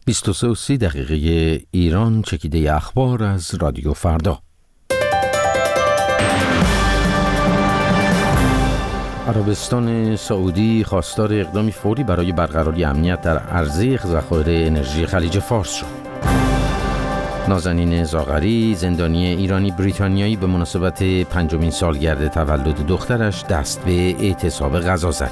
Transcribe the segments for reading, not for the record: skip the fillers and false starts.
23:30 ایران چکیده اخبار از رادیو فردا. عربستان سعودی خواستار اقدامی فوری برای برقراری امنیت در عرضه ذخایر انرژی خلیج فارس شد. نازنین زاغری، زندانی ایرانی بریتانیایی، به مناسبت 5مین سالگرد تولد دخترش دست به اعتصاب غذا زد.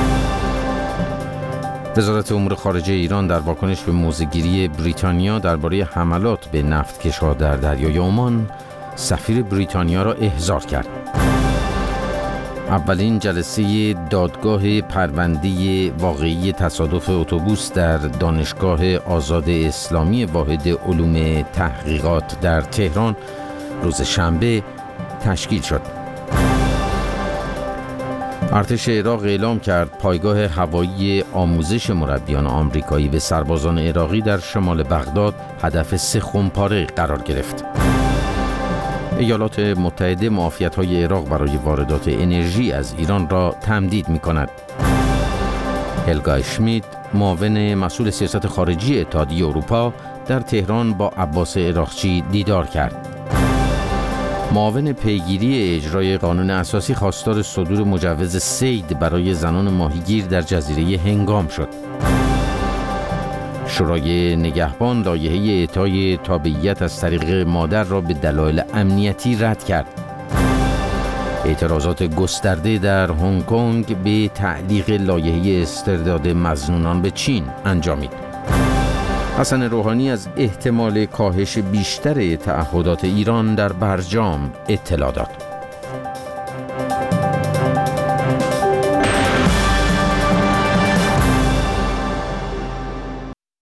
وزارت امور خارجه ایران در واکنش به موضع‌گیری بریتانیا درباره حملات به نفتکش‌ها در دریای عمان، سفیر بریتانیا را احضار کرد. اولین جلسه دادگاه پرونده واقعی تصادف اتوبوس در دانشگاه آزاد اسلامی واحد علوم تحقیقات در تهران روز شنبه تشکیل شد. ارتش عراق اعلام کرد پایگاه هوایی آموزش مربیان آمریکایی به سربازان عراقی در شمال بغداد هدف 3 خمپاره قرار گرفت. ایالات متحده معافیت‌های عراق برای واردات انرژی از ایران را تمدید می‌کند. هلگا اشمیت، معاون مسئول سیاست خارجی اتحادیه اروپا، در تهران با عباس عراقچی دیدار کرد. معاون پیگیری اجرای قانون اساسی خواستار صدور مجوز صید برای زنان ماهیگیر در جزیره هنگام شد. شورای نگهبان لایحه اعطای تابعیت از طریق مادر را به دلایل امنیتی رد کرد. اعتراضات گسترده در هنگ کنگ به تعلیق لایحه استرداد مظنونان به چین انجامید. حسن روحانی از احتمال کاهش بیشتر تعهدات ایران در برجام اطلاع داد.